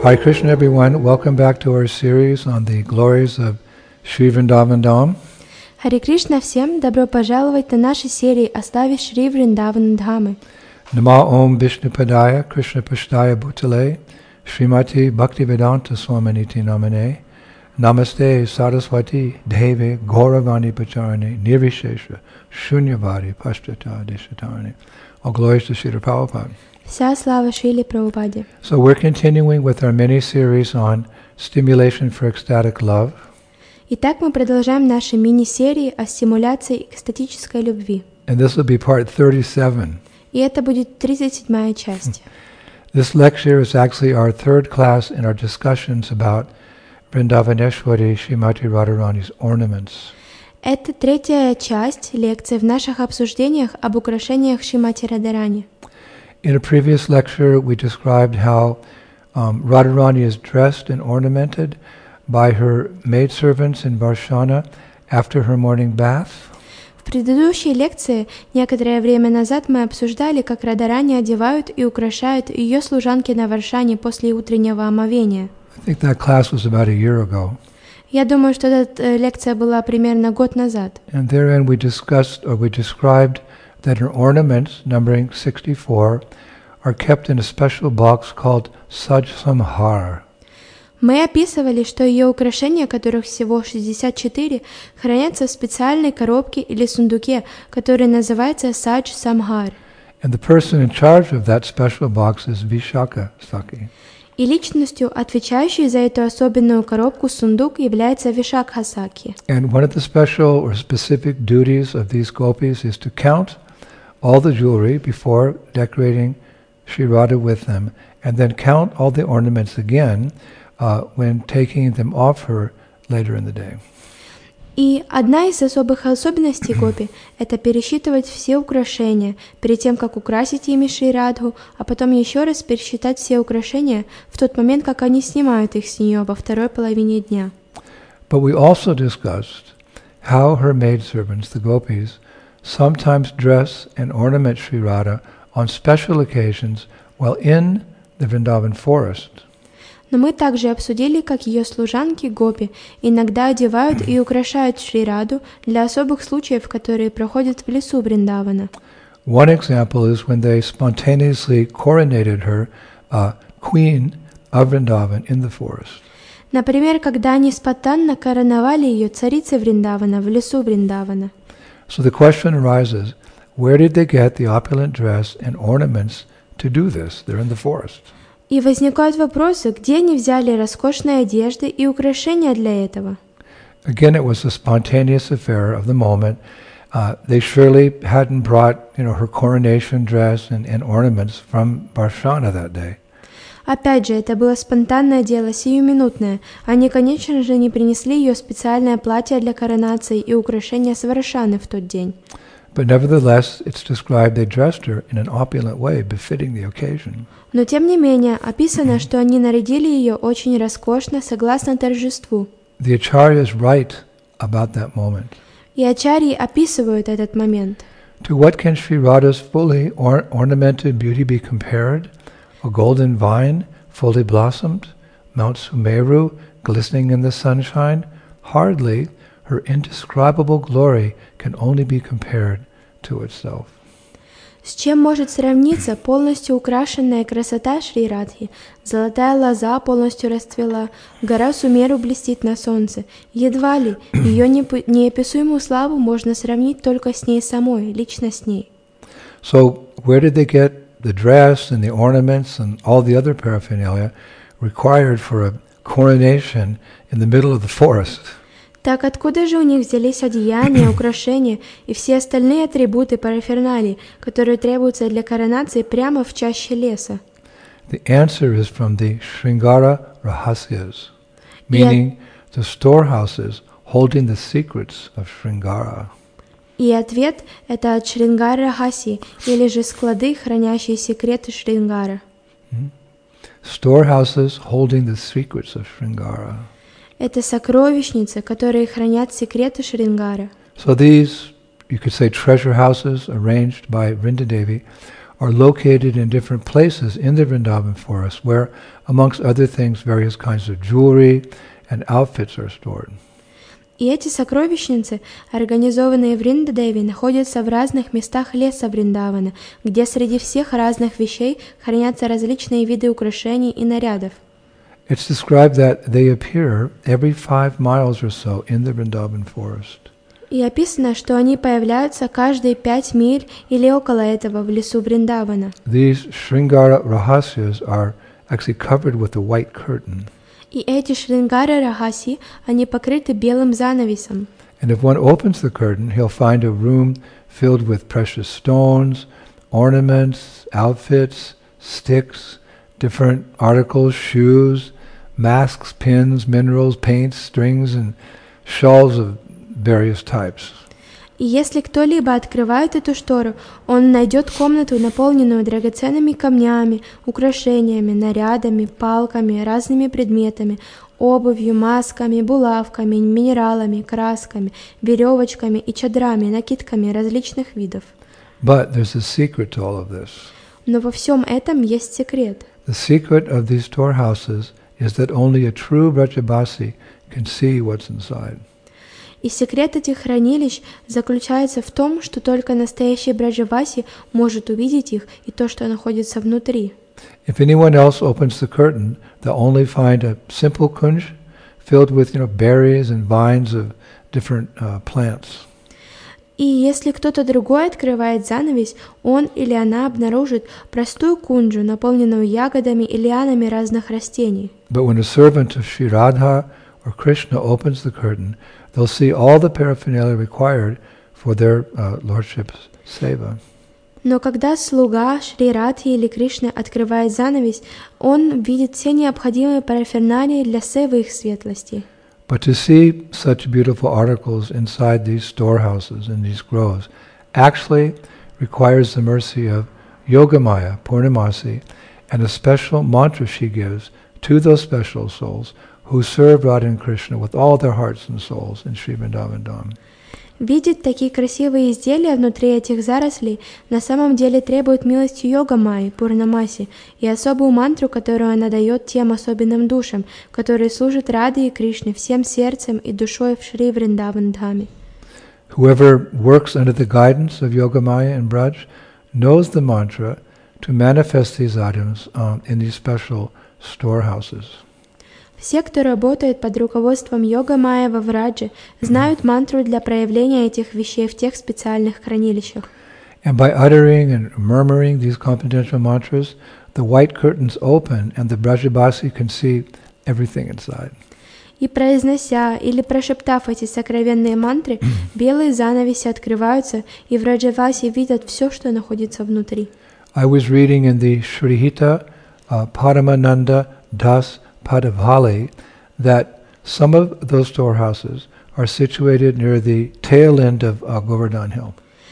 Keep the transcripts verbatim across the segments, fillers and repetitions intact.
Hare Krishna, everyone. Welcome back to our series on the glories of Shri Vrindavan Dham. Харе Кришна всем, добро пожаловать на наши серии о славе Шри Вриндавана Дхамы. Nama Om Vishnupadaya Krishna Pashtaya Bhutale Srimati Bhaktivedanta Swaminiti Namane Namaste Saraswati Devi Gauravani Pacharani Nirvishesha Shunyavadi Pashtata Deshatarani. All glories to Srila Prabhupada. Вся слава Шриле Прабхупаде. So we're continuing with our mini-series on stimulation for ecstatic love. Итак, мы продолжаем наши мини-серии о стимуляции экстатической любви. And this will be part thirty-seven. И это будет тридцать седьмая часть. This lecture is actually our third class in our discussions about Vrindavaneshwari Srimati Radharani's ornaments. Это третья часть лекции в наших обсуждениях об украшениях Шримати Радхарани. In a previous lecture, we described how um, Radharani is dressed and ornamented by her maidservants in Varshana after her morning bath. В предыдущей лекции некоторое время назад мы обсуждали, как Радхарани одевают и украшают ее служанки на Варшане после утреннего омовения. I think that class was about a year ago. Я думаю, что эта лекция была примерно год назад. And therein we discussed, or we described, that her ornaments, numbering sixty-four, are kept in a special box called Saj Samhar. Мы описывали, что ее украшения, которых всего шестьдесят четыре, хранятся в специальной коробке или сундуке, который называется Садж Самхар. And the person in charge of that special box is Vishaka Saki. И личностью, отвечающей за эту особенную коробку сундук, является Вишакха Саки. And one of the special or specific duties of these gopis is to count all the jewelry before decorating Sri Radha with them, and then count all the ornaments again uh, when taking them off her later in the day. И одна из особых особенностей гопи – это пересчитывать все украшения перед тем, как украсить ими Шри Радху, а потом еще раз пересчитать все украшения в тот момент, как они снимают их с нее во второй половине дня. But we also discussed how her maidservants, the gopis, sometimes dress and ornament Sri Radha on special occasions while in the Vrindavan forest. Но мы также обсудили, как ее служанки гопи иногда одевают и украшают Шри Раду для особых случаев, которые проходят в лесу Вриндавана. One example is when they spontaneously coronated her uh, queen of Vrindavan in the forest. Например, когда они спонтанно короновали ее царицей Вриндавана в лесу Вриндавана. So the question arises, where did they get the opulent dress and ornaments to do this? They're in the forest. И возникают вопросы, где они взяли роскошные одежды и украшения для этого? Again, it was a spontaneous affair of the moment. Uh, they surely hadn't brought, you know, her coronation dress and, and ornaments from Varshana that day. Опять же, это было спонтанное дело, сиюминутное. Они, конечно же, не принесли ее специальное платье для коронации и украшения с Варшаны в тот день. But nevertheless, it's described they dressed her in an opulent way, befitting the occasion. Но тем не менее, описано, что они нарядили ее очень роскошно, согласно торжеству. The acharyas write about that moment. И ачарьи описывают этот момент. To what can Sri Radha's fully or- ornamented beauty be compared? A golden vine, fully blossomed, Mount Sumeru, glistening in the sunshine? Hardly. Her indescribable glory can only be compared to itself. С чем может сравниться полностью украшенная красота Шри Радхи? Золотая лоза полностью расцвела, гора Сумеру блестит на солнце. Едва ли ее неописуемую славу можно сравнить только с ней самой, лично с ней. So where did they get the dress and the ornaments and all the other paraphernalia required for a coronation in the middle of the forest? Так откуда же у них взялись одеяния, украшения и все остальные атрибуты параферналии, которые требуются для коронации прямо в чаще леса? The answer is from the Sringara Rahasyas, meaning the storehouses holding the secrets of Sringara. И ответ – это от Шрингара Рахаси, или же склады, хранящие секреты Шрингара. Storehouses holding the secrets of Sringara. Это сокровищницы, которые хранят секреты Шрингара. So these, you could say, treasure houses arranged by Vrindadevi are located in different places in the Vrindavan forest where, amongst other things, various kinds of jewelry and outfits are stored. И эти сокровищницы, организованные в Вриндадеве, находятся в разных местах леса Вриндавана, где среди всех разных вещей хранятся различные виды украшений и нарядов. It's described that they appear every five miles or so in the Vrindavan forest. И описано, что они появляются каждые пять миль или около этого в лесу Вриндавана. These Sringara Rahasyas are actually covered with a white curtain. И эти Шрингара Рахаси, они покрыты белым занавесом. And if one opens the curtain, he'll find a room filled with precious stones, ornaments, outfits, sticks, different articles, shoes, masks, pins, minerals, paints, strings, and shawls of various types. И если кто-либо открывает эту штору, он найдет комнату, наполненную драгоценными камнями, украшениями, нарядами, палками, разными предметами, обувью, масками, булавками, минералами, красками, веревочками и чадрами, накидками различных видов. But there's a secret to all of this. Но во всем этом есть секрет. The secret of these storehouses is that only a true Brajabasi can see what's inside. И секрет этих хранилищ заключается в том, что только настоящий Браджаваси может увидеть их и то, что находится внутри. If anyone else opens the curtain, they'll only find a simple kunj filled with, you know, berries and vines of different uh, plants. И если кто-то другой открывает занавес, он или она обнаружит простую кунджу, наполненную ягодами и лианами разных растений. But when a servant of Sri Radha or Krishna opens the curtain, they'll see all the paraphernalia required for their uh, lordship's seva. Но когда слуга Шри Радхи или Кришны открывает занавес, он видит все необходимые параферналии для севы их светлости. But to see such beautiful articles inside these storehouses and these groves actually requires the mercy of Yogamaya, Purnamasi, and a special mantra she gives to those special souls who serve Radha and Krishna with all their hearts and souls in Sri Vrindavan Dham. Видеть такие красивые изделия внутри этих зарослей на самом деле требует милости Йога-майи, Пурнамаси, и особую мантру, которую она дает тем особенным душам, которые служат Раде и Кришне всем сердцем и душой в Шри Вриндаван Dhami. Whoever works under the guidance of Yogamaya and Braj knows the mantra to manifest these items um, in these special storehouses. Все, кто работает под руководством Йога-майи во Врадже, знают мантру для проявления этих вещей в тех специальных хранилищах. And by uttering and murmuring these confidential mantras, the white curtains open and the Brajabasi can see everything inside. И произнося или прошептав эти сокровенные мантры, белые занавеси открываются, и Враджаваси видят все, что находится внутри. I was reading in the Shrihita uh, Paramananda Das Padavali that some of those storehouses are situated near the tail end of uh, Govardhan Hill.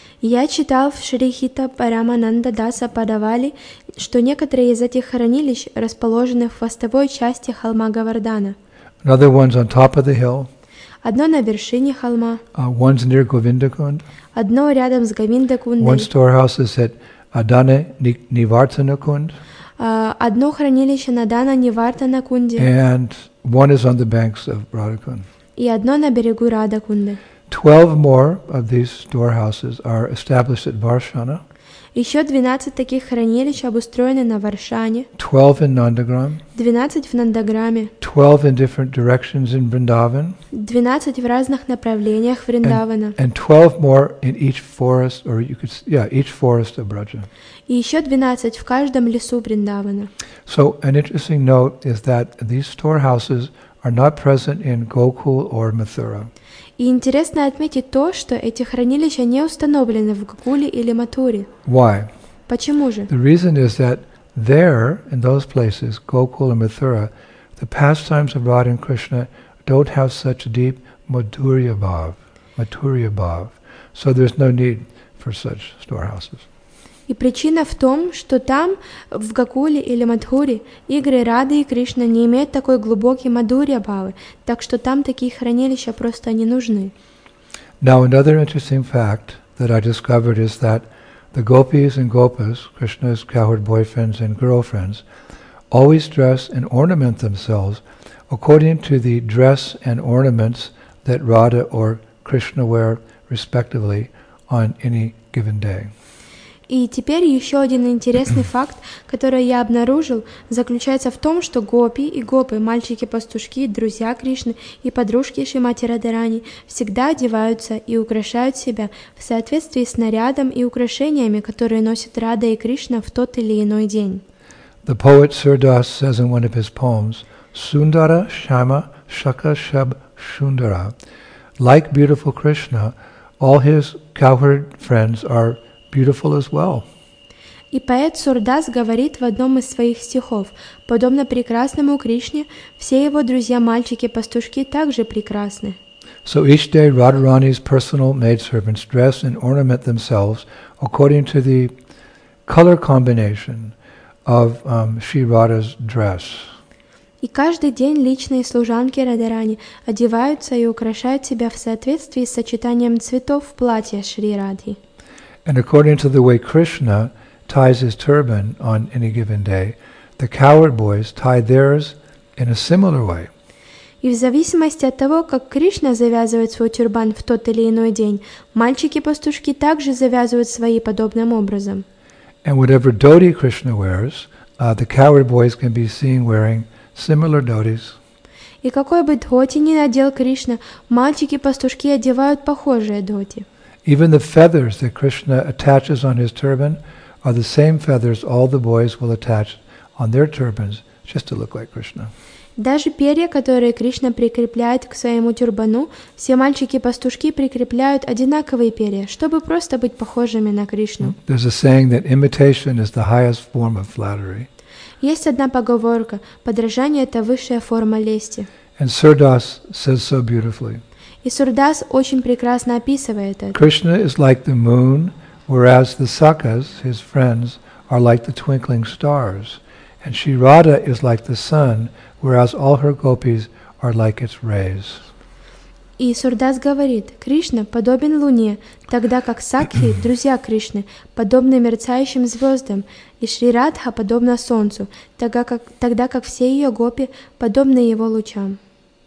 Я читал в Шрихита Парамананда Даса Падавали, что некоторые из этих хранилищ расположены в хвостовой части холма Гавардана. Another one's on top of the hill. Одно на вершине холма, Uh, one's near Govindakund. одно рядом с One Говиндакундой, storehouse is at Adane Ni- Nivartanakund, а, одно хранилище на Дана Нивартанакунде and one is on the banks of Radhakund. и одно на берегу Радакунды. Twelve more of these storehouses are established at Varshana, Еще двенадцать таких хранилищ обустроены на Варшане, twelve in Nandagram, двенадцать в Нандаграме, twelve in different directions in Vrindavan, двенадцать в разных направлениях Вриндавана, and twelve more in each forest, or you could, s- yeah, each forest of Braja. и еще двенадцать в каждом лесу Вриндавана. So an interesting note is that these storehouses are not present in Gokul or Mathura. И интересно отметить то, что эти хранилища не установлены в Гокуле или Матуре. Why? Почему же? The reason is that there, in those places, Gokul and Mathura, the pastimes of Radha and Krishna don't have such deep madhurya bhav, madhurya bhav. So there's no need for such storehouses. И причина в том, что там, в Гокуле или Мадхуре, игры Рады и Кришна не имеют такой глубокий мадхурья бхавы, так что там такие хранилища просто не нужны. Now another interesting fact that I discovered is that The gopis and gopas, Krishna's cowherd boyfriends and girlfriends, always dress and ornament themselves according to the dress and ornaments that Radha or Krishna wear respectively on any given day. И теперь еще один интересный факт, который я обнаружил, заключается в том, что гопи и гопы, мальчики-пастушки, друзья Кришны и подружки Шримати Радхарани всегда одеваются и украшают себя в соответствии с нарядом и украшениями, которые носят Рада и Кришна в тот или иной день. The poet Surdas says in one of his poems, Sundara Shama Shaka Shab Shundara. Like beautiful Krishna, all his cowherd friends are beautiful as well. И поэт Сурдас говорит в одном из своих стихов, подобно прекрасному Кришне, все его друзья-мальчики-пастушки также прекрасны. So each day Radharani's personal maidservants dress and ornament themselves according to the color combination of um, Shri Radha's dress. И каждый день личные служанки Радharani одеваются и украшают себя в соответствии с сочетанием цветов в платье Шри Радхи. And according to the way Krishna ties his turban on any given day, the cowherd boys tie theirs in a similar way. И в зависимости от того, как Кришна завязывает свой тюрбан в тот или иной день, мальчики-пастушки также завязывают свои подобным образом. And whatever dhoti Krishna wears, uh, the cowherd boys can be seen wearing similar dhotis. И какой бы дхоти ни надел Кришна, мальчики-пастушки одевают похожие дхоти. Even the feathers that Krishna attaches on his turban are the same feathers all the boys will attach on their turbans, just to look like Krishna. Даже перья, которые Кришна прикрепляет к своему тюрбану, все мальчики-пастушки прикрепляют одинаковые перья, чтобы просто быть похожими на Кришну. There's a saying that imitation is the highest form of flattery. Есть одна поговорка: подражание — это высшая форма лести. And Surdas says so beautifully. И Сурдас очень прекрасно описывает это. Krishna is like the moon, whereas the Sakhas, his friends, are like the twinkling stars. And Shri Radha is like the sun, whereas all her gopis are like its rays. И Сурдас говорит: Кришна подобен луне, тогда как Сакхи, друзья Кришны, подобны мерцающим звездам, и Шри Радха подобна солнцу, тогда как, тогда как все ее гопи подобны его лучам.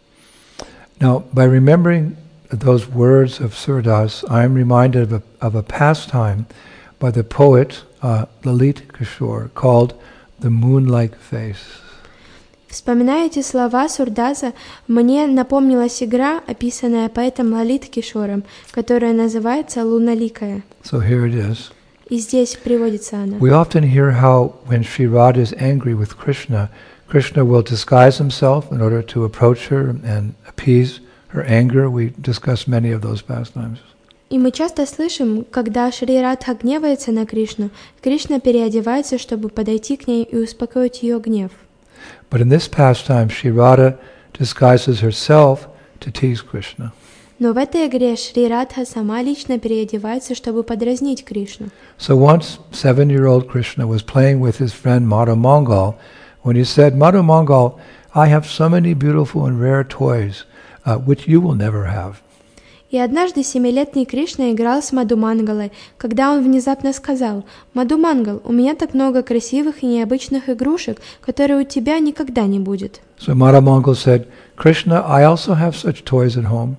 Now, by remembering those words of Surdas, I am reminded of a, of a pastime by the poet uh, Lalit Kishore called The Moon-like Face. Вспоминая эти слова Сурдаса, мне напомнилась игра, описанная поэтом Лалит Кишором, которая называется «Луналикая». So here it is. И здесь приводится она. We often hear how when Shri Radha is angry with Krishna, Krishna will disguise himself in order to approach her and appease her anger. We discuss many of those pastimes. И мы часто слышим, когда Шри Радха гневается на Кришну, Кришна переодевается, чтобы подойти к ней и успокоить ее гнев. But in this pastime, Shri Radha disguises herself to tease Krishna. Но в этой игре Шри Радха сама лично переодевается, чтобы подразнить Кришну. So once seven-year-old Krishna was playing with his friend Madhu Mangal when he said, Madhu Mangal, I have so many beautiful and rare toys uh, which you will never have. И однажды семилетний Кришна играл с Мадхумангалой, когда он внезапно сказал: «Мадхумангал, у меня так много красивых и необычных игрушек, которые у тебя никогда не будет». So Madhu Mangal said, Krishna, I also have such toys at home.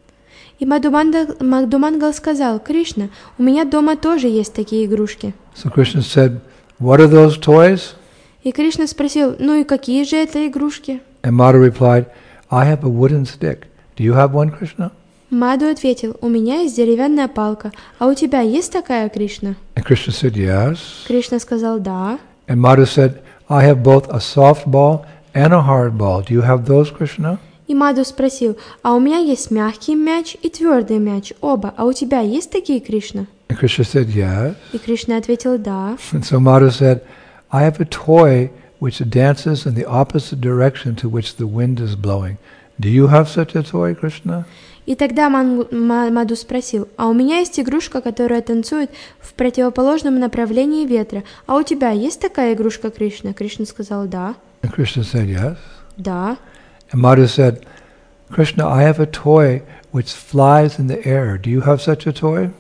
И Мадхумангал сказал: «Кришна, у меня дома тоже есть такие игрушки». So Krishna said, what are those toys? И Кришна спросил: «Ну и какие же это игрушки?» And Madhu replied, I have a wooden stick. Do you have one, Krishna? Мадху ответил: «У меня есть деревянная палка, а у тебя есть такая, Кришна?» And Krishna said, yes. Кришна сказал: «Да». And Madhu said, I have both a soft ball and a hard ball. Do you have those, Krishna? И Мадху спросил: «А у меня есть мягкий мяч и твердый мяч, оба, а у тебя есть такие, Кришна?» And Krishna said, yes. И Кришна ответил: «Да». And so Madhu said, I have a toy which dances in the opposite direction to which the wind is blowing. Do you have such a toy, Krishna? И тогда Мадху спросил: «А у меня есть игрушка, которая танцует в противоположном направлении ветра, а у тебя есть такая игрушка, Кришна?» Кришна сказал: «Да». And Krishna said, yes. «Да». And Madhu said, Krishna, I have a toy which flies in the air. Do you have such a toy?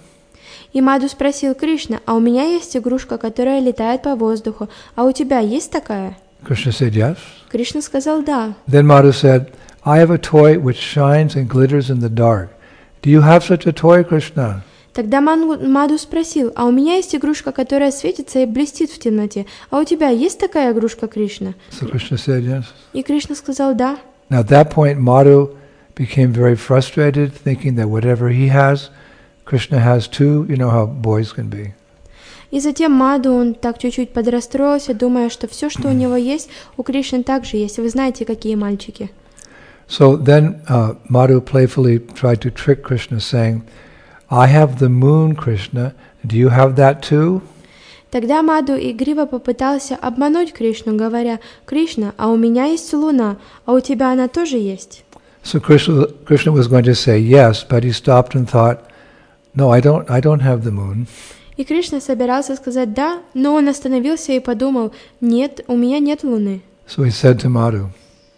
И Маду спросил Кришна: а у меня есть игрушка, которая летает по воздуху, а у тебя есть такая? Krishna said yes. Кришна сказал да. Then Madhu said, I have a toy which shines and glitters in the dark. Do you have such a toy, Krishna? Тогда Маду спросил: а у меня есть игрушка, которая светится и блестит в темноте, а у тебя есть такая игрушка, Кришна? So Krishna said yes. И Кришна сказал да. Now at that point Madhu became very frustrated, thinking that whatever he has, Krishna has too. You know how boys can be. И затем Маду, он так чуть-чуть подрастроился, думая, что все, что у него есть, у Кришны также есть. Вы знаете, какие мальчики. So then uh, Madhu playfully tried to trick Krishna, saying, I have the moon, Krishna. Do you have that too? Тогда Маду игриво попытался обмануть Кришну, говоря: Кришна, а у меня есть луна, а у тебя она тоже есть? So Krishna, Krishna was going to say yes, but he stopped and thought, no, I don't, I don't have the moon. И Кришна собирался сказать да, но он остановился и подумал: нет, у меня нет луны. So he said to Madhu,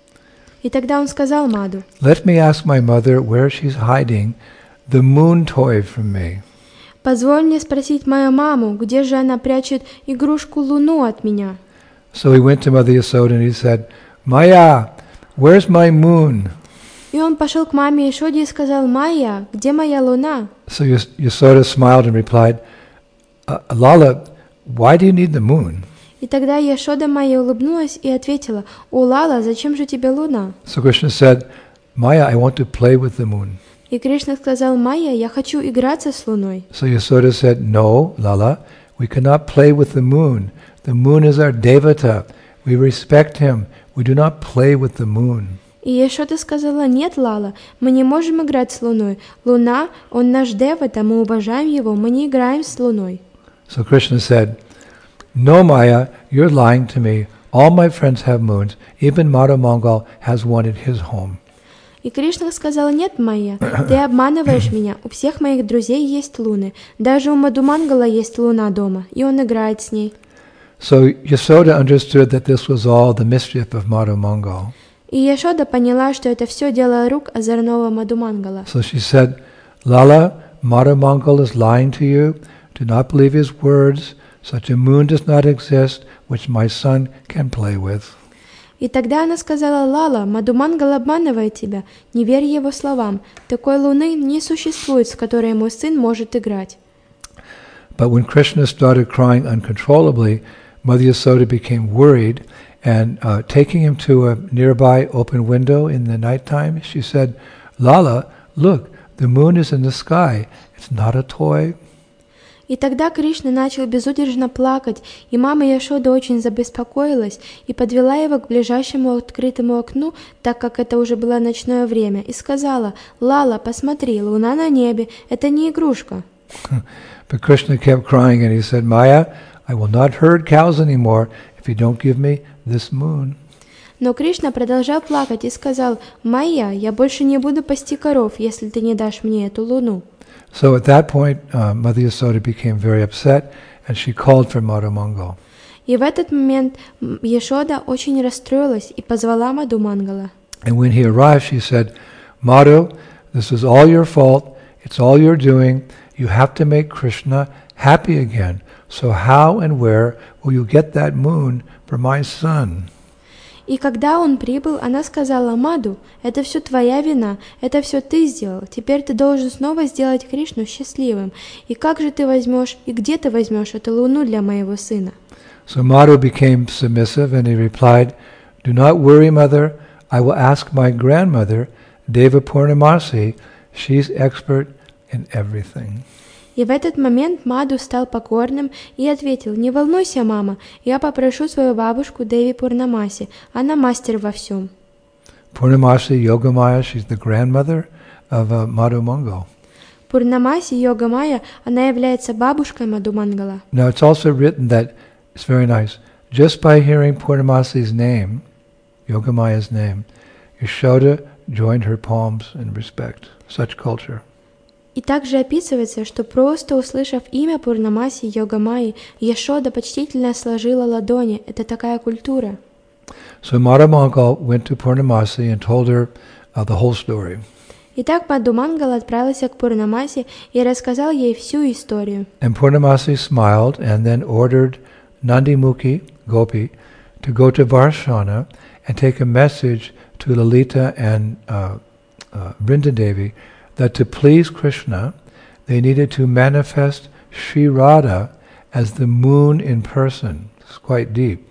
И тогда он сказал Маду: let me ask my mother where she's hiding the moon toy from me. позволь мне спросить мою маму, где же она прячет игрушку луну от меня. So he went to Mother Yasoda and he said, Maya, where's my moon? И он пошел к маме Яшоде и сказал: Майя, где моя луна? So Yas- Yasoda smiled and replied, uh, Lala, why do you need the moon? И тогда Яшода Майя улыбнулась и ответила: о, Лала, зачем же тебе луна? So Krishna said, Maya, I want to play with the moon. И Кришна сказал: Майя, я хочу играться с луной. So Yasoda said, no, Lala, we cannot play with the moon. The moon is our devata. We respect him. We do not play with the moon. И Яшода сказала: нет, Лала, мы не можем играть с луной. Луна, он наш девата, мы уважаем его, мы не играем с луной. So Krishna said, no, Maya, you're lying to me. All my friends have moons. Even Madhu Mangal has one at his home. И Кришна сказал: нет, Майя, ты обманываешь меня. У всех моих друзей есть луны. Даже у Мадхумангала есть луна дома, и он играет с ней. So Yasoda understood that this was all the mischief of Madhu Mangal. И Яшода поняла, что это все дело рук озорного Мадхумангала. So she said, Lala, Madhu Mangal is lying to you. Do not believe his words. Such a moon does not exist which my son can play with. И тогда она сказала: Лала, Мадхумангал обманывает тебя, не верь его словам. Такой луны не существует, с которой мой сын может играть. But when Krishna started crying uncontrollably, Mother Yasoda became worried, and uh, taking him to a nearby open window in the nighttime, she said, Lala, look, the moon is in the sky. It's not a toy. И тогда Кришна начал безудержно плакать, и мама Яшода очень забеспокоилась и подвела его к ближайшему открытому окну, так как это уже было ночное время, и сказала: «Лала, посмотри, луна на небе, это не игрушка». But Krishna kept crying and he said, Maya, I will not herd cows anymore if you don't give me this moon. Но Кришна продолжал плакать и сказал: «Майя, я больше не буду пасти коров, если ты не дашь мне эту луну». So at that point, uh, Mother Yasoda became very upset and she called for Madhu Mangal. И в этот момент Яшода очень расстроилась и позвала Мадхумангала. And when he arrived, she said, Madhu, this is all your fault. It's all you're doing. You have to make Krishna happy again. So how and where will you get that moon for my son? И когда он прибыл, она сказала: «Маду, это все твоя вина, это все ты сделал. Теперь ты должен снова сделать Кришну счастливым. И как же ты возьмешь, и где ты возьмешь эту луну для моего сына?» So Madhu became submissive and he replied, Do not worry, mother. I will ask my grandmother, Deva Purnamasi. She's expert in everything. И в этот момент Маду стал покорным и ответил: «Не волнуйся, мама, я попрошу свою бабушку Деви Пурнамаси, она мастер во всем». Purnamasi Yogamaya, she's the grandmother of uh, Madhu Mangal. Пурнамаси Йогамая, она является бабушкой Мадхумангала. Now it's also written that, it's very nice, just by hearing Purnamasi's name, Yogamaya's name, Yashoda joined her palms in respect. Such culture. И также описывается, что просто услышав имя Пурнамаси Йогамаи, Яшода почтительно сложила ладони. Это такая культура. So Madhu Mangal went to Purnamasi and told her uh, the whole story. И Итак, Мадхумангала отправился к Пурнамаси и рассказал ей всю историю. And Purnamasi smiled and then ordered Nandimukhi Gopi to go to Varshana and take a message to Lalita and uh, uh, Vrindadevi that to please Krishna, they needed to manifest Sri Radha as the moon in person. It's quite deep.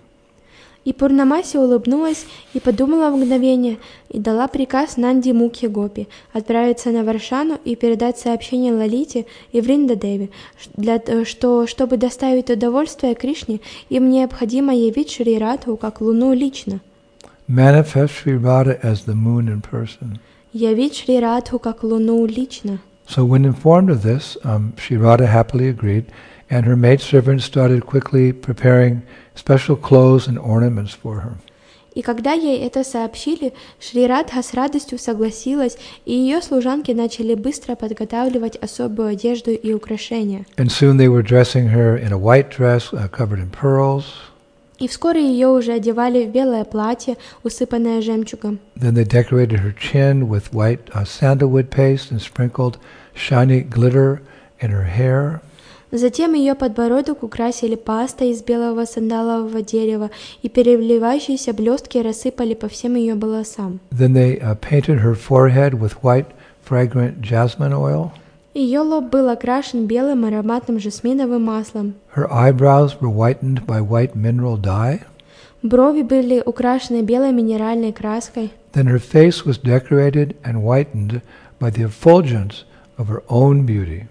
И Пурнамаси улыбнулась и подумала мгновение, и дала приказ Нанди Мукхи Гопи отправиться на Варшану и передать сообщение Лалите и Вриндадеви, для, что, чтобы доставить удовольствие Кришне, им необходимо явить Шри Радху как луну лично. Manifest Sri Radha as the moon in person. Явить Шри Радху как луну лично. So when informed of this, um, Sri Radha happily agreed, and her maidservant started quickly preparing special clothes and ornaments for her. И когда ей это сообщили, Шри Радха с радостью согласилась, и ее служанки начали быстро подготавливать особую одежду и украшения. And soon they were dressing her in a white dress uh, covered in pearls. И вскоре ее уже одевали в белое платье, усыпанное жемчугом. Then they decorated her chin with white uh, sandalwood paste and sprinkled shiny glitter in her hair. Затем ее подбородок украсили пастой из белого сандалового дерева, и переливающиеся блестки рассыпали по всем ее волосам. Then they uh, painted her forehead with white, fragrant jasmine oil. Ее лоб был окрашен белым ароматным жасминовым маслом. Her eyebrows were whitened by white mineral dye. Брови были украшены белой минеральной краской. Then her face was decorated and whitened by the effulgence of her own beauty.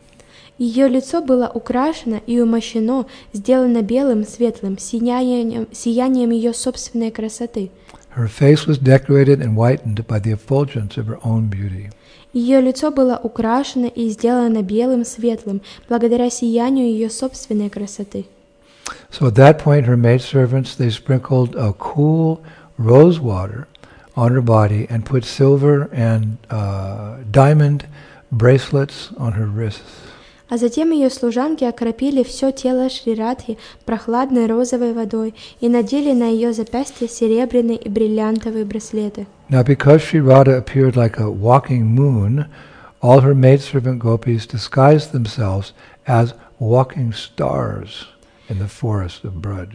Ее лицо было украшено и умощено, сделано белым, светлым, сиянием, сиянием ее собственной красоты. Her face was decorated and whitened by the effulgence of her own beauty. Ее лицо было украшено и сделано белым, светлым, благодаря сиянию ее собственной красоты. So at that point, her maidservants, they sprinkled a cool rose water on her body and put silver and uh, diamond bracelets on her wrists. А затем ее служанки окропили все тело Шри Радхи прохладной розовой водой и надели на ее запястья серебряные и бриллиантовые браслеты. Now, because Sri Radha appeared like a walking moon, all her maidservant gopis disguised themselves as walking stars in the forest of Braj.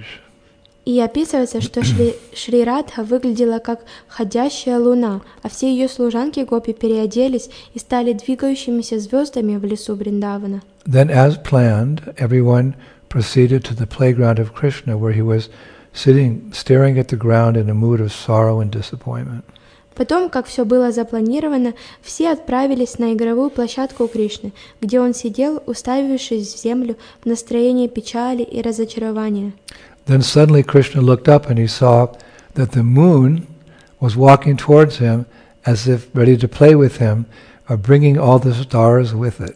И описывается, что Шри, Шри Радха выглядела как ходящая луна, а все ее служанки гопи переоделись и стали двигающимися звездами в лесу Вриндавана. Then, as planned, everyone proceeded to the playground of Krishna, where he was sitting, staring at the ground in a mood of sorrow and disappointment. Потом, как все было запланировано, все отправились на игровую площадку Кришны, где он сидел, уставившись в землю в настроении печали и разочарования. Then suddenly Krishna looked up and he saw that the moon was walking towards him as if ready to play with him, or bringing all the stars with it.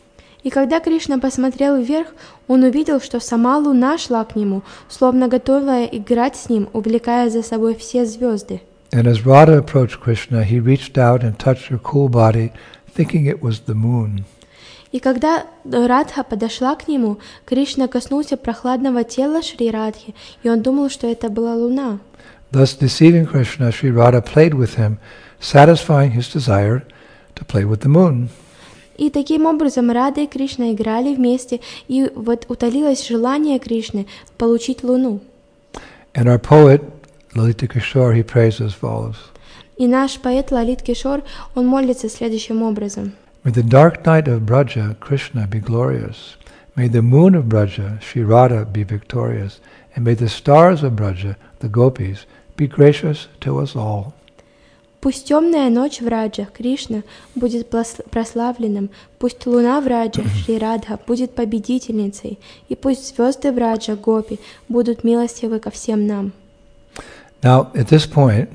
И когда Кришна посмотрел вверх, он увидел, что сама луна шла к нему, словно готовая играть с ним, увлекая за собой все звезды. And as Radha approached Krishna, he reached out and touched her cool body, thinking it was the moon. И когда Радха подошла к нему, Кришна коснулся прохладного тела Шри Радхи, и он думал, что это была луна. Thus, deceiving Krishna, Sri Radha played with him, satisfying his desire to play with the moon. И таким образом Рада и Кришна играли вместе, и вот утолилось желание Кришны получить луну. And our poet, Lalita Kishore, he prays as follows. И наш поэт Лалит Кишор, он молится следующим образом. May the dark night of Braja, Krishna, be glorious. May the moon of Braja, Sri Radha, be victorious. And may the stars of Braja, the gopis, be gracious to us all. Пусть темная ночь в Раджа, Кришна, будет прославленным, пусть луна в Раджа, Шри Радха, будет победительницей, и пусть звезды в Раджа, Гопи, будут милостивы ко всем нам. Now, at this point,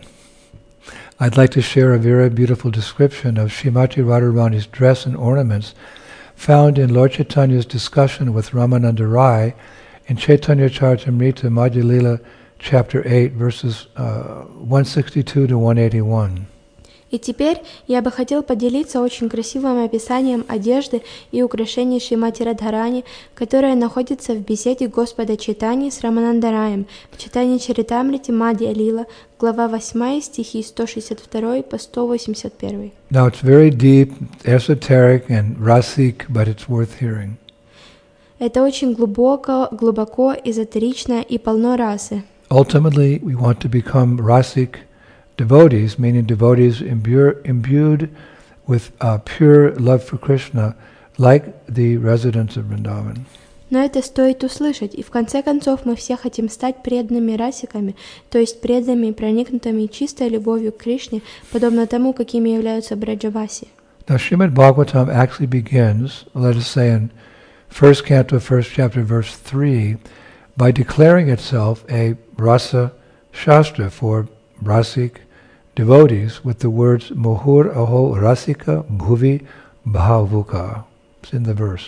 I'd like to share a very beautiful description of Srimati Radharani's dress and ornaments found in Lord Chaitanya's discussion with Ramananda Rai in Chaitanya Charitamrita Madhya Lila chapter eight, verses uh, one sixty-two to one eighty-one. И теперь я бы хотел поделиться очень красивым описанием одежды и украшений Шримати Радхарани, которое находится в беседе Господа Чайтаньи с Раманандараем в Чайтанья Чаритамрите Мадья Лила, глава восьмая, стихи сто шестьдесят два по сто восемьдесят один. Now it's very deep, esoteric and rasic, but it's worth hearing. Это очень глубоко, глубоко, эзотерично и полно расы. Ultimately, we want to become rasic devotees, meaning devotees imbued, imbued with uh, pure love for Krishna, like the residents of Vrindavan. Но это стоит услышать, и в конце концов мы все хотим стать преданными расиками, то есть преданными, проникнутыми чистой любовью к Кришне, подобно тому, какими являются Браджаваси. Now, Srimad Bhagavatam actually begins, let us say in first canto, first chapter, verse three, by declaring itself a rasa shastra for rasic devotees with the words Muhur aho rasika bhuvi bhavuka. It's in the verse.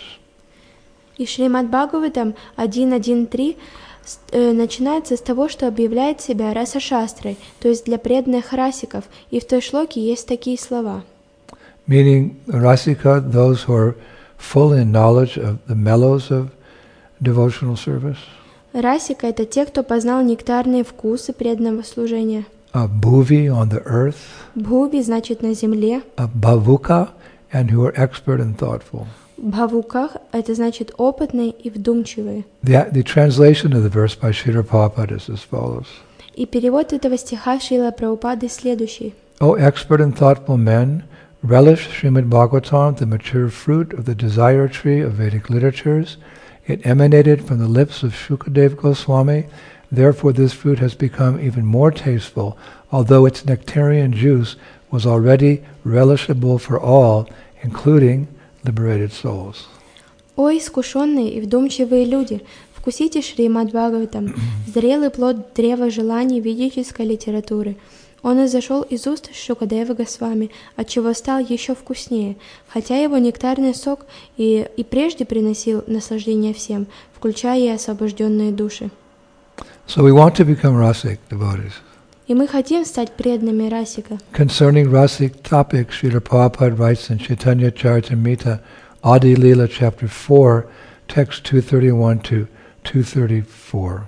И Шримад Бхагаватам один один три э, начинается с того, что объявляет себя раса-шастрой, то есть для преданных расиков, и в той шлоке есть такие слова. Meaning rasika, those who are full in knowledge of the mellows of devotional service. Расика — это те, кто познал нектарные вкусы преданного служения. Uh, bhuvi, on the earth. Бхуви значит на земле. Uh, bhavuka, and who are expert and thoughtful. Бхавуках — это значит опытные и вдумчивые. The, the translation of the verse by Srila Prabhupada is as follows. И перевод этого стиха Шрила Прабхупады следующий. O expert and thoughtful men, relish Srimad Bhagavatam, the mature fruit of the desire tree of Vedic literatures. It emanated from the lips of Shukadev Goswami. Therefore this fruit has become even more tasteful, although its nectarian juice was already relishable for all, including liberated souls. О искушенные и вдумчивые люди, вкусите Шримад Бхагаватам, зрелый плод древа желаний ведической литературы. Он изошел из уст Шукадева Госвами, отчего стал еще вкуснее, хотя его нектарный сок и, и прежде приносил наслаждение всем, включая и освобожденные души. So we want to become rasic devotees. И мы хотим стать преданными расика. Concerning rasic topics, Srila Prabhupada writes in Chaitanya Charitamrita, Adi Lila, chapter four, text two thirty-one to two thirty-four.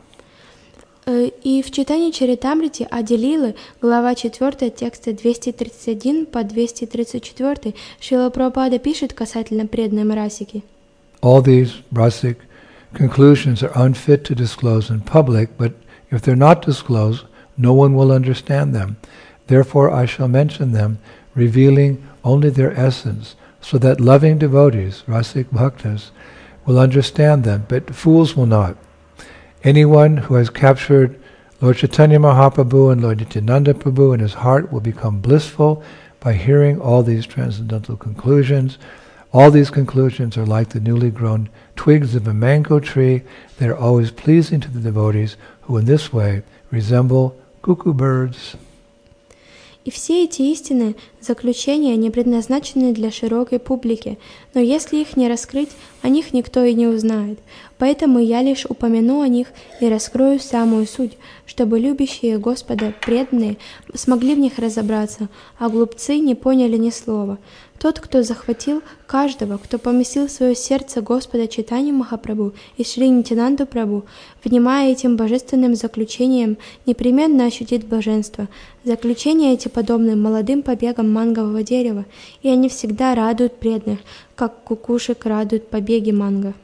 И в читании Чаритамрити Ади Лилы, глава четыре, тексты двести тридцать один по двести тридцать четыре, Шрила Прабхупада пишет касательно преданным расики. All these rasic conclusions are unfit to disclose in public, but if they're not disclosed, no one will understand them. Therefore I shall mention them, revealing only their essence, so that loving devotees, rasic bhaktas, will understand them, but fools will not. Anyone who has captured Lord Chaitanya Mahaprabhu and Lord Nityananda Prabhu in his heart will become blissful by hearing all these transcendental conclusions. All these conclusions are like the newly grown twigs of a mango tree. They are always pleasing to the devotees who in this way resemble cuckoo birds. И все эти истины, заключения, не предназначены для широкой публики, но если их не раскрыть, о них никто и не узнает. Поэтому я лишь упомяну о них и раскрою самую суть, чтобы любящие Господа, преданные, смогли в них разобраться, а глупцы не поняли ни слова. Тот, кто захватил каждого, кто поместил в свое сердце Господа Чайтанью Махапрабху и Шри Нитянанду Прабху, внимая этим божественным заключением, непременно ощутит блаженство. Заключения эти подобны молодым побегам мангового дерева, и они всегда радуют преданных, как кукушек радуют побеги манго.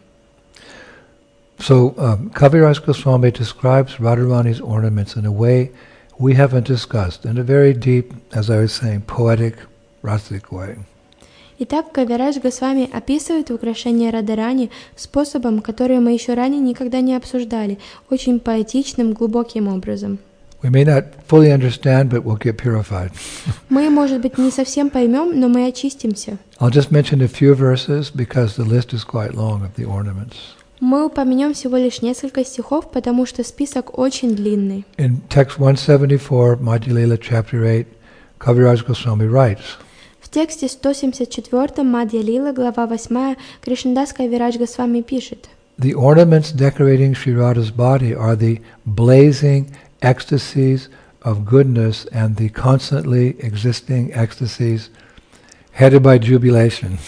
So, um, Kaviraj Goswami describes Radharani's ornaments in a way we haven't discussed, in a very deep, as I was saying, poetic, rasic way. Итак, Кавирадж Госвами описывает украшения Радharani способом, который мы еще ранее никогда не обсуждали, очень поэтичным, глубоким образом. We may not fully understand, but we'll get purified. Мы, может быть, не совсем поймем, но мы очистимся. I'll just mention a few verses because the list is quite long of the ornaments. Мы упомянем всего лишь несколько стихов, потому что список очень длинный. In text one seventy-four, Madhya Lila, chapter eight, Kaviraj Goswami writes, В тексте сто семьдесят четыре Мадья Лила, глава восьмая, Кришнадас Кавирадж Госвами пишет: The ornaments decorating Sri Radha's body are the blazing ecstasies of goodness and the constantly existing ecstasies headed by jubilation.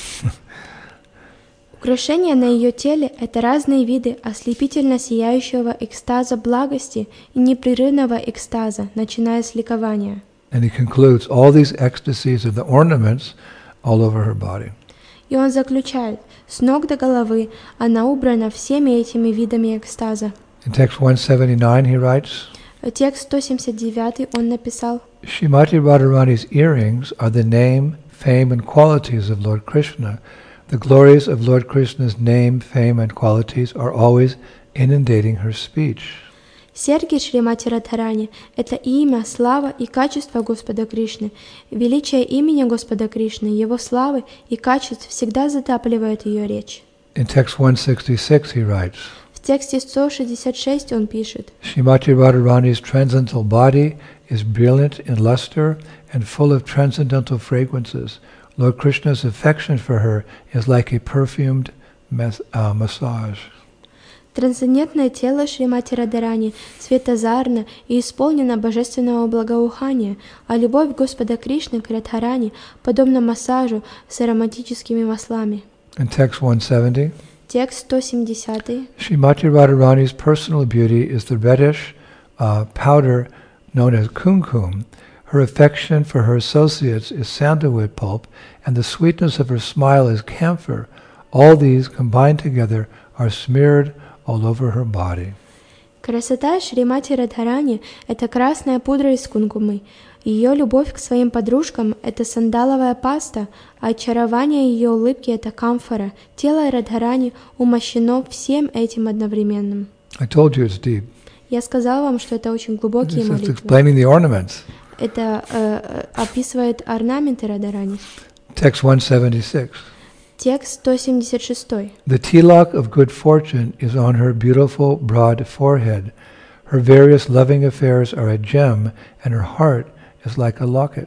Украшения на ее теле – это разные виды ослепительно сияющего экстаза благости и непрерывного экстаза, начиная с ликования. And he concludes, all these ecstasies are the ornaments all over her body. И он заключает, с ног до головы она убрана всеми этими видами экстаза. In text one seventy-nine he writes, Текст сто семьдесят девять он написал, Srimati Radharani's earrings are the name, fame and qualities of Lord Krishna. The glories of Lord Krishna's name, fame and qualities are always inundating her speech. Серьги Шримати Радхарани – это имя, слава и качество Господа Кришны. Величие имени Господа Кришны, Его славы и качеств всегда затапливает ее речь. In text one sixty-six he writes, В тексте сто шестьдесят шесть он пишет, Srimati Radharani's transcendental body is brilliant in luster and full of transcendental fragrances. Lord Krishna's affection for her is like a perfumed mas- uh, massage. Трансцендентное тело Шримати Радхарани светозарно и исполнено божественного благоухания, а любовь Господа Кришны к Радхарани подобна массажу с ароматическими маслами. In text one seventy, Текст сто семьдесят. Srimati Radharani's personal beauty is the reddish uh, powder known as kumkum. Her affection for her associates is sandalwood pulp, and the sweetness of her smile is camphor. All these combined together are smeared all over her body. Красота Шримати Радхарани – это красная пудра из кункумы. Ее любовь к своим подружкам – это сандаловая паста, а очарование ее улыбки – это камфора. Тело Радхарани умощено всем этим одновременно. I told you it's deep. Я сказала вам, что это очень глубокие It's just молитвы. explaining the ornaments. Это э, описывает орнаменты Радхарани. Text one seventy-six. Текст сто семьдесят шесть. The tilak of good fortune is on her beautiful broad forehead. Her various loving affairs are a gem, and her heart is like a locket.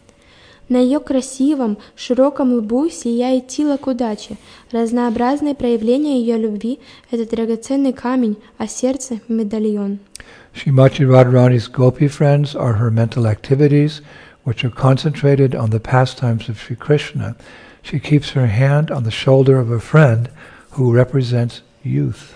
На ее красивом, широком лбу сияет тилок удачи. Разнообразные проявления ее любви – это драгоценный камень, а сердце – медальон. Srimati Radharani's gopi friends are her mental activities, which are concentrated on the pastimes of Sri Krishna. She keeps her hand on the shoulder of a friend who represents youth.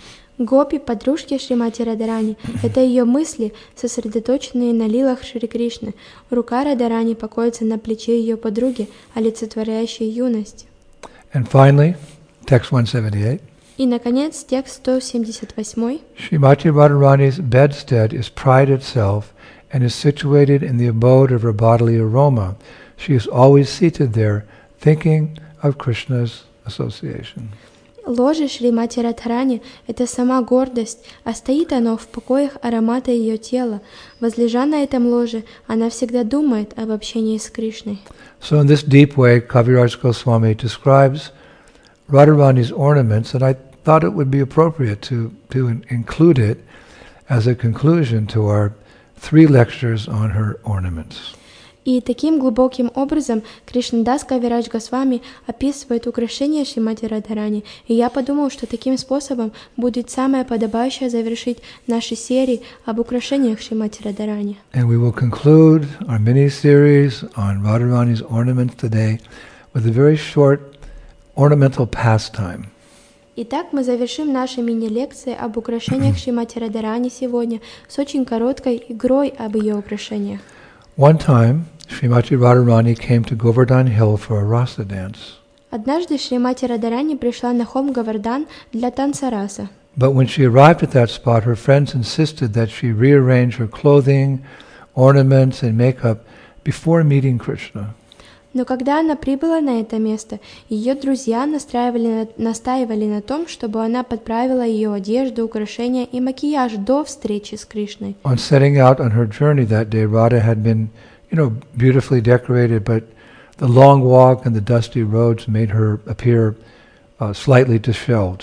Гопи, подружки Шримати Радхарани – это ее мысли, сосредоточенные на лилах Шри Кришны. Рука Радхарани покоится на плече ее подруги, олицетворяющей юность. And finally, text one seventy-eight. И, наконец, текст сто семьдесят восемь. Srimati Radharani's bedstead is pride itself and is situated in the abode of her bodily aroma. She is always seated there, thinking of Krishna's association. Ложе Шримати Радхарани – это сама гордость, а стоит оно в покоях аромата ее тела. Возлежа на этом ложе, она всегда думает об общении с Кришной. So in this deep way, Kaviraj Goswami describes Radharani's ornaments, and I thought it would be appropriate to, to in- include it as a conclusion to our three lectures on her ornaments. И таким глубоким образом Кришнадас Кавирадж Госвами описывает украшения Шримати Радхарани, и я подумал, что таким способом будет самое подобающее завершить наши серии об украшениях Шримати Радхарани. And we will conclude our mini-series on Radharani's ornaments today with a very short ornamental pastime. Итак, мы завершим наши мини-лекции об украшениях Шримати Радхарани сегодня с очень короткой игрой об ее украшениях. One time, Srimati Radharani came to Govardhan Hill for a rasa dance. Однажды Шримати Радхарани пришла на холм Говардан для танца раса. But when she arrived at that spot, her friends insisted that she rearrange her clothing, ornaments, and makeup before meeting Krishna. Но когда она прибыла на это место, ее друзья настраивали на, настаивали на том, чтобы она подправила ее одежду, украшения и макияж до встречи с Кришной. On setting out on her journey that day, Radha had been, you know, beautifully decorated, but the long walk and the dusty roads made her appear uh, slightly disheveled.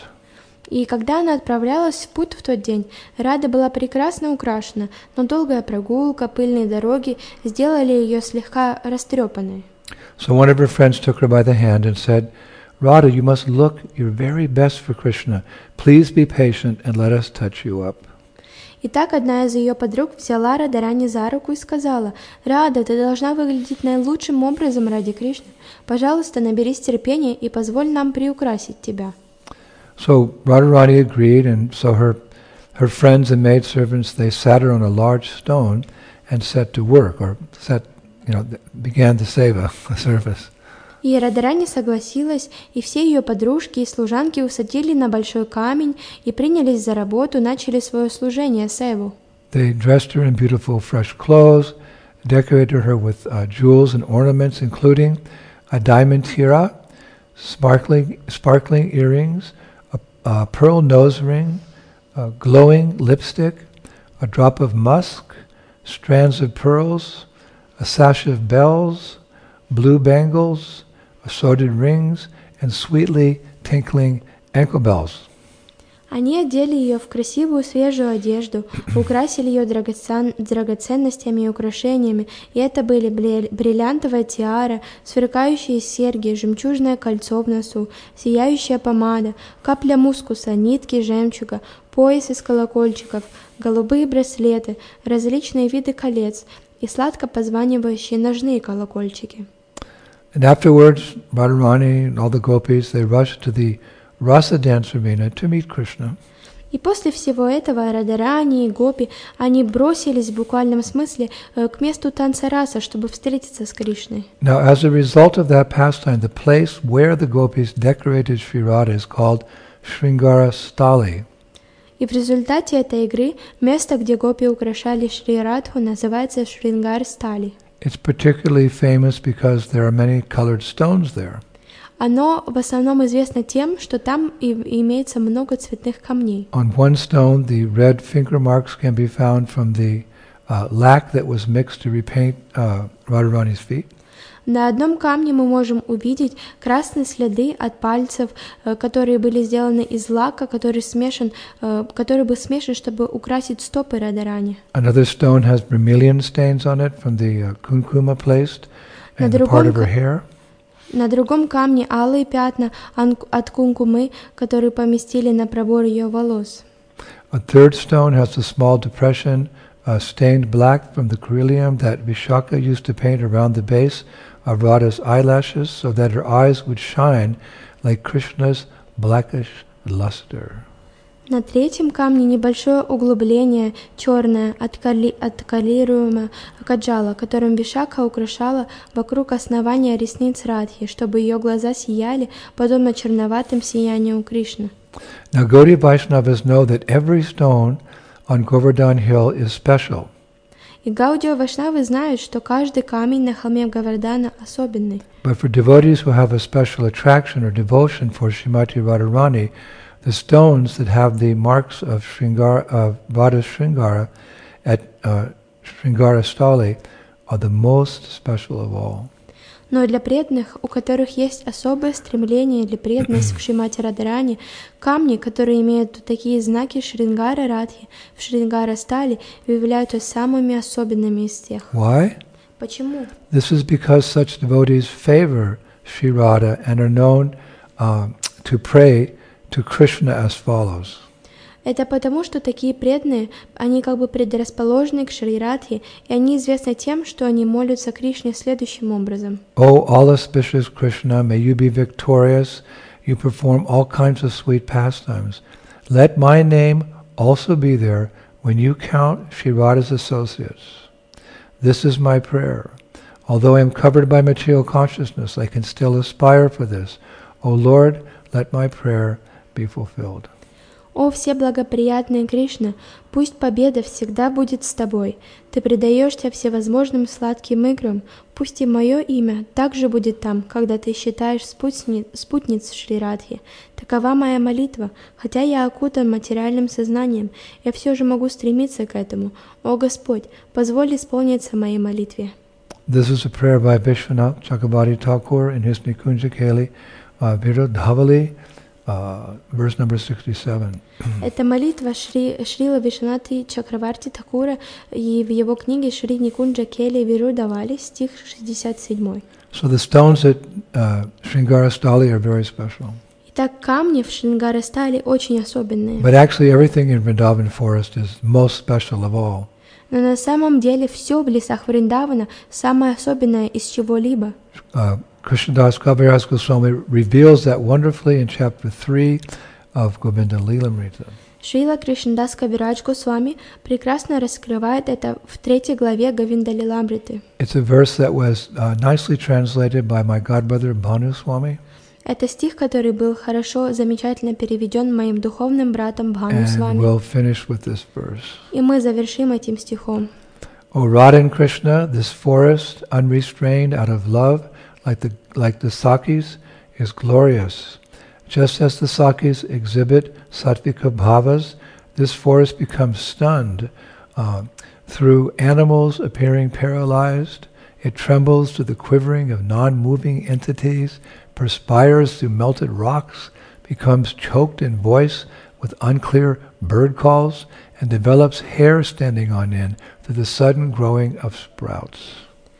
И когда она отправлялась в путь в тот день, Рада была прекрасно украшена, но долгая прогулка, пыльные дороги сделали ее слегка растрепанной. So one of her friends took her by the hand and said, Radha, you must look your very best for Krishna. Please be patient and let us touch you up. Итак, одна из ее подруг взяла Радарани за руку и сказала: «Рада, ты должна выглядеть наилучшим образом ради Кришны. Пожалуйста, наберись терпения и позволь нам приукрасить тебя». So Radharani agreed, and so her her friends and maidservants, they sat her on a large stone and set to work, or set, you know, began the seva, the service. И Радарани согласилась, и все ее подружки и служанки усадили на большой камень и принялись за работу, начали свое служение севу. They dressed her in beautiful fresh clothes, decorated her with uh, jewels and ornaments, including a diamond tira, sparkling sparkling earrings, a, a pearl nose ring, a glowing lipstick, a drop of musk, strands of pearls, a sash of bells, blue bangles, assorted rings, and sweetly tinkling ankle bells. Они одели ее в красивую свежую одежду, украсили ее драгоцен... драгоценностями и украшениями, и это были бриллиантовая тиара, сверкающие серьги, жемчужное кольцо в носу, сияющая помада, капля мускуса, нитки жемчуга, пояс из колокольчиков, голубые браслеты, различные виды колец и сладко позванивающие ножные колокольчики. And afterwards, Radharani and all the gopis, they rushed to the rasa dance arena to meet Krishna. И после всего этого Радарани и гопи, они бросились в буквальном смысле к месту танца раса, чтобы встретиться с Кришной. Now, as a result of that pastime, the place where the gopis decorated Sri Radha is called Sringara Stali. И в результате этой игры место, где гопи украшали Шри Радху, называется Шрингар Стали. It's particularly famous because there are many colored stones there. Оно в основном известно тем, что там и имеется много цветных камней. On one stone, the red finger marks can be found from the uh, lac that was mixed to repaint uh, Radharani's feet. На одном камне мы можем увидеть красные следы от пальцев, которые были сделаны из лака, который смешан, который был смешан, чтобы украсить стопы Радарани. Another stone has vermilion stains on it from the uh, kumkuma placed and the part of her hair. На другом камне алые пятна от кункумы, которые поместили на пробор ее волос. A third stone has a small depression uh, stained black from the beryllium that Vishaka used to paint around the base of Radha's eyelashes so that her eyes would shine like Krishna's blackish luster. На третьем камне небольшое углубление, черное, от, кали, от калирума каджала, которым Вишакха украшала вокруг основания ресниц Радхи, чтобы ее глаза сияли, подобно черноватым сияниям Кришны. Now Gaudiya Vaishnavas know that every stone on Govardhan Hill is special. И Гаудио Вайшнавы знают, что каждый камень на холме Говардхана особенный. But for devotees who have a special attraction or devotion for Srimati Radharani, the stones that have the marks of Sringara, of Radha's Sringara at uh, Sringara Stali are the most special of all. Но для преданных, у которых есть особое стремление или преданность к Шримати Радharani, камни, которые имеют такие знаки Шрингара Радхи в Шрингара Стали, являются самыми особенными из всех. Why? Почему? This is because such devotees favor Sri Radha and are known uh, to pray to Krishna as follows. Это потому, что такие преданные, они как бы предрасположены к Шри Радхе, и они известны тем, что они молятся Кришне следующим образом. O all auspicious Krishna, may you be victorious, you perform all kinds of sweet pastimes. Let my name also be there when you count Sri Radha's associates. This is my prayer. Although I am covered by material consciousness, I can still aspire for this. O Lord, let my prayer be fulfilled. «О, все благоприятные Кришна, пусть победа всегда будет с тобой. Ты предаешься всевозможным сладким играм, пусть и мое имя также будет там, когда ты считаешь спутни... спутниц Шри Радхи. Такова моя молитва, хотя я окутан материальным сознанием, я все же могу стремиться к этому. О Господь, позволь исполниться моей молитве». This is a prayer by Vishwanath Chakravarti Thakur in his Nikunja Keli, uh, Virodhavali, Uh, verse number sixty-seven. Это молитва Шри, Шрила Вишванатхи Чакраварти Такура и в его книге Шри Никунджа Кели Вирудавали, стих шестьдесят семь. So the stones at uh, Sringara Stali are very special. Итак, камни в Шрингаре стали очень особенные. But actually everything in Vrindavan forest is most special of all. Но на самом деле все в лесах Вриндавана самое особенное из чего-либо. Uh, Krishnadas Kaviraj Goswami reveals that wonderfully in chapter three of Govinda Lilamrita. Шрила Кришнадас Кавирадж Госвами прекрасно раскрывает это в третьей главе Говинда Лиламриты. It's a verse that was uh, nicely translated by my godbrother Bhanu Swami. Это стих, который был хорошо, замечательно переведен моим духовным братом Бхану And Свами. we'll finish with this verse. И мы завершим этим стихом. O Radha and Krishna, this forest, unrestrained out of love, like the like the Sakis, is glorious. Just as the Sakis exhibit sattvika bhavas, this forest becomes stunned uh, through animals appearing paralyzed. It trembles to the quivering of non-moving entities, perspires through melted rocks, becomes choked in voice with unclear bird calls, and develops hair standing on end through the sudden growing of sprouts.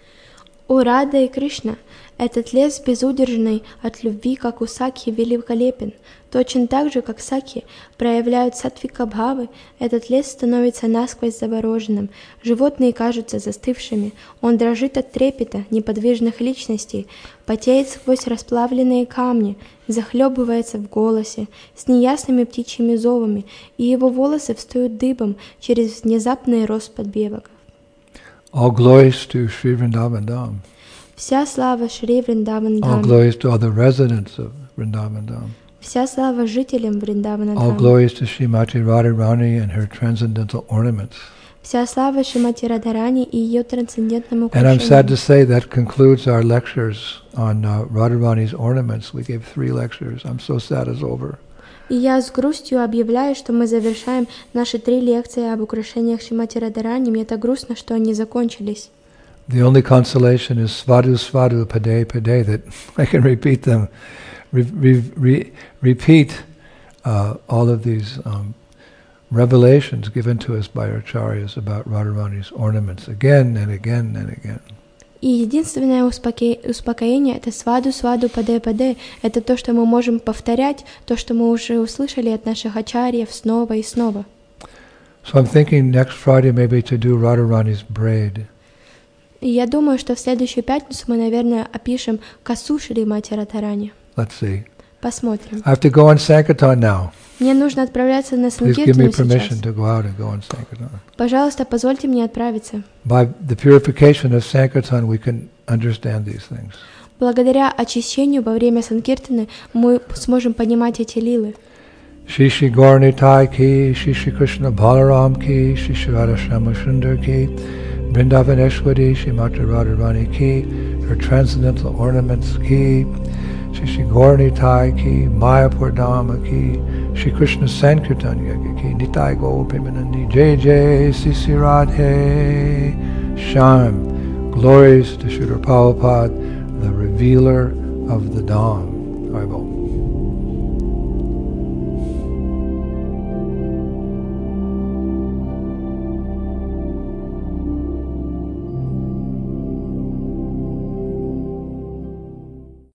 О Рада и Кришна, этот лес безудержный от любви, как у Сакхи, великолепен. Точно так же, как Сакхи проявляют саттвика-бхавы, этот лес становится насквозь замороженным. Животные кажутся застывшими. Он дрожит от трепета неподвижных личностей, потеет сквозь расплавленные камни, захлебывается в голосе, с неясными птичьими зовами, и его волосы встают дыбом через внезапный рост подбевок. All glories to Sri Vrindavan Dham. Вся слава Шри Вриндаван All Dham. glories to all the residents of Vrindavan Dham. Вся слава жителям Вриндавана All Dham. glories to Srimati Radharani and her transcendental ornaments. Вся слава Шримати Радхарани и ее трансцендентному And I'm sad to украшению. say that concludes our lectures on uh, Radharani's ornaments. We gave three lectures. I'm so sad it's over. И я с грустью объявляю, что мы завершаем наши три лекции об украшениях Шримати Радхарани. Мне так грустно, что они закончились. The only consolation is svadu svadu pade pade, that I can repeat them, re, re, re, repeat uh, all of these um, revelations given to us by our acharyas about Radharani's ornaments again and again and again. И единственное успоке... успокоение — это сваду, сваду, паде, паде. Это то, что мы можем повторять, то, что мы уже услышали от наших ачарьев снова и снова. So I'm thinking next Friday maybe to do Radharani's braid. И я думаю, что в следующую пятницу мы, наверное, опишем косу Шримати Радхарани. Let's see. Посмотрим. I have to go on Sankirtan now. Мне нужно отправляться на Please give me Санкиртану permission сейчас. to go out and go on Sankirtan. Пожалуйста, позвольте мне отправиться. By the purification of Sankirtan, we can understand these things. Благодаря очищению во время Санкиртаны мы сможем понимать эти лилы. Shri Shri Gaur Nitai ki, Shri Shri Krishna Balaram ki, Shri Shri Radha Shama Sundar ki, Vrindavaneshwari, Shri Mata Radharani ki, her transcendental ornaments ki, Shri Shri Gaur Nitai ki, Mayapur Dhamma ki, Shri Krishna Sankirtan Yagya ki, Nitai Gaur Premanandi, Jai Jai, Sisi Radhe, Shyam. Glories to Srila Prabhupada, the revealer of the Dham. Haribo.